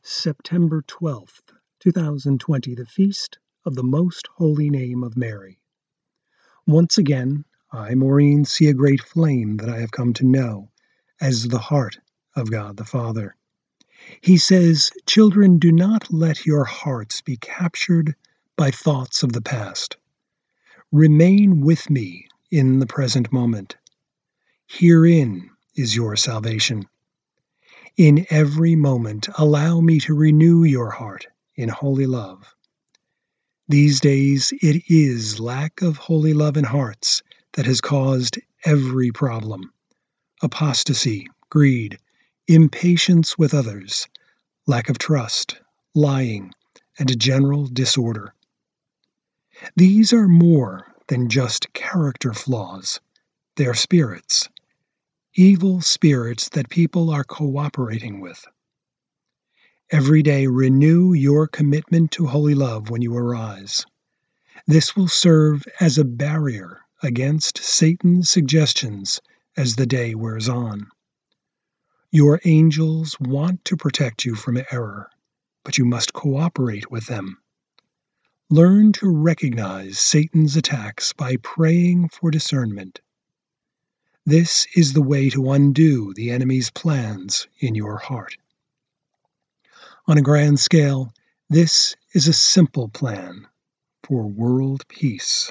September 12th, 2020, the Feast of the Most Holy Name of Mary. Once again, I, Maureen, see a great flame that I have come to know as the heart of God the Father. He says, "Children, do not let your hearts be captured by thoughts of the past. Remain with me in the present moment. Herein is your salvation. In every moment, allow me to renew your heart in holy love." These days, it is lack of holy love in hearts that has caused every problem: apostasy, greed, impatience with others, lack of trust, lying, and a general disorder. These are more than just character flaws. They are spirits, evil spirits that people are cooperating with. Every day, renew your commitment to holy love when you arise. This will serve as a barrier against Satan's suggestions as the day wears on. Your angels want to protect you from error, but you must cooperate with them. Learn to recognize Satan's attacks by praying for discernment. This is the way to undo the enemy's plans in your heart. On a grand scale, this is a simple plan for world peace.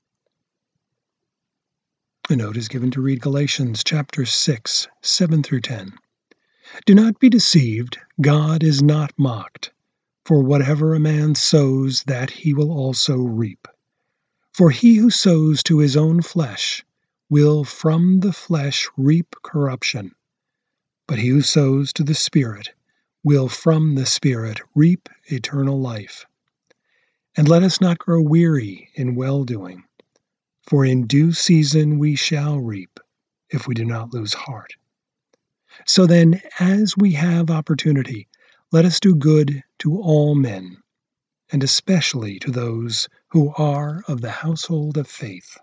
A note is given to read Galatians chapter 6, 7 through 10. Do not be deceived, God is not mocked. For whatever a man sows, that he will also reap. For he who sows to his own flesh will from the flesh reap corruption, but he who sows to the Spirit will from the Spirit reap eternal life. And let us not grow weary in well-doing, for in due season we shall reap, if we do not lose heart. So then, as we have opportunity, let us do good to all men, and especially to those who are of the household of faith.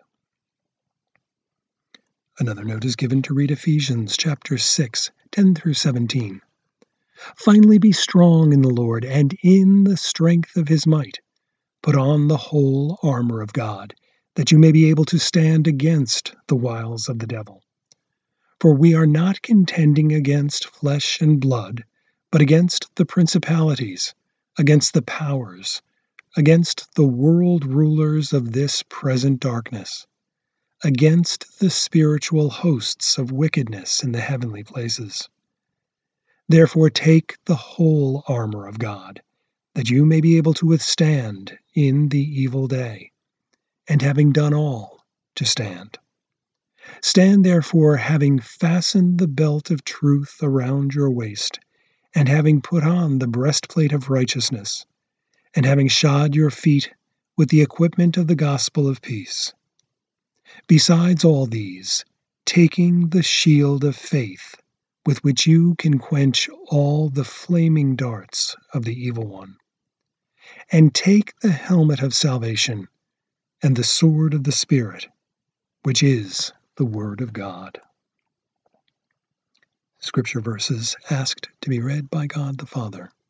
Another note is given to read Ephesians chapter 6, 10 through 17. Finally, be strong in the Lord and in the strength of his might. Put on the whole armor of God, that you may be able to stand against the wiles of the devil. For we are not contending against flesh and blood, but against the principalities, against the powers, against the world rulers of this present darkness, against the spiritual hosts of wickedness in the heavenly places. Therefore take the whole armor of God, that you may be able to withstand in the evil day, and having done all, to stand. Stand therefore, having fastened the belt of truth around your waist, and having put on the breastplate of righteousness, and having shod your feet with the equipment of the gospel of peace. Besides all these, taking the shield of faith, with which you can quench all the flaming darts of the evil one. And take the helmet of salvation and the sword of the Spirit, which is the Word of God. Scripture verses asked to be read by God the Father.